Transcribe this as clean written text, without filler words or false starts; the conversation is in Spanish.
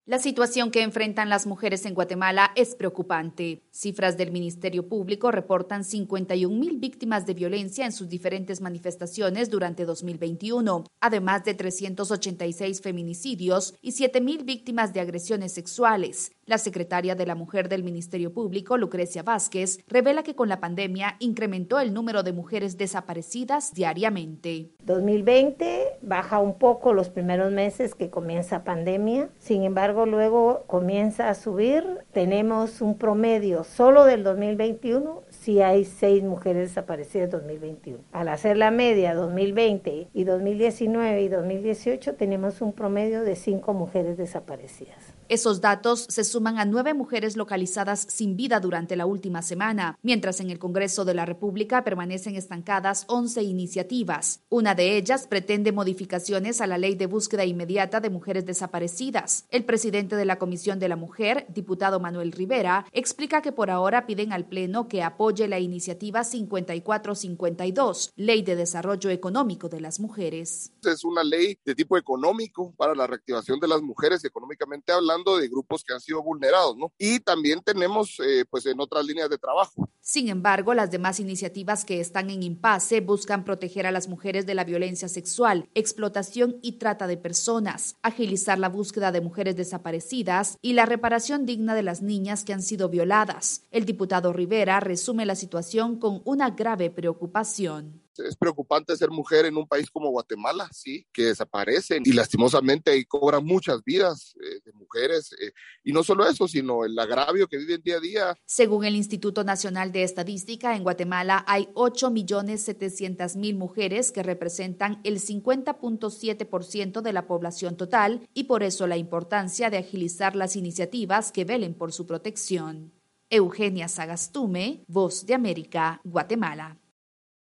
La situación que enfrentan las mujeres en Guatemala es preocupante. Cifras del Ministerio Público reportan 51,000 víctimas de violencia en sus diferentes manifestaciones durante 2021, además de 386 feminicidios y 7,000 víctimas de agresiones sexuales. La secretaria de la Mujer del Ministerio Público, Lucrecia Vázquez, revela que con la pandemia incrementó el número de mujeres desaparecidas diariamente. 2020 baja un poco los primeros meses que comienza pandemia, sin embargo luego comienza a subir. Tenemos un promedio solo del 2021, sí hay 6 mujeres desaparecidas en 2021. Al hacer la media 2020 y 2019 y 2018 tenemos un promedio de 5 mujeres desaparecidas. Esos datos se suman a 9 mujeres localizadas sin vida durante la última semana, mientras en el Congreso de la República permanecen estancadas 11 iniciativas. Una de ellas pretende modificaciones a la Ley de Búsqueda Inmediata de Mujeres Desaparecidas. El presidente de la Comisión de la Mujer, diputado Manuel Rivera, explica que por ahora piden al Pleno que apoye la iniciativa 5452, Ley de Desarrollo Económico de las Mujeres. Es una ley de tipo económico para la reactivación de las mujeres, económicamente hablando, de grupos que han sido vulnerados, ¿no? Y también tenemos en otras líneas de trabajo. Sin embargo, las demás iniciativas que están en impasse buscan proteger a las mujeres de la violencia sexual, explotación y trata de personas, agilizar la búsqueda de mujeres desaparecidas y la reparación digna de las niñas que han sido violadas. El diputado Rivera resume la situación con una grave preocupación. Es preocupante ser mujer en un país como Guatemala, sí, que desaparecen y lastimosamente ahí cobran muchas vidas de mujeres. Y no solo eso, sino el agravio que viven día a día. Según el Instituto Nacional de Estadística, en Guatemala hay 8,700,000 mujeres que representan el 50,7% de la población total y por eso la importancia de agilizar las iniciativas que velen por su protección. Eugenia Sagastume, Voz de América, Guatemala.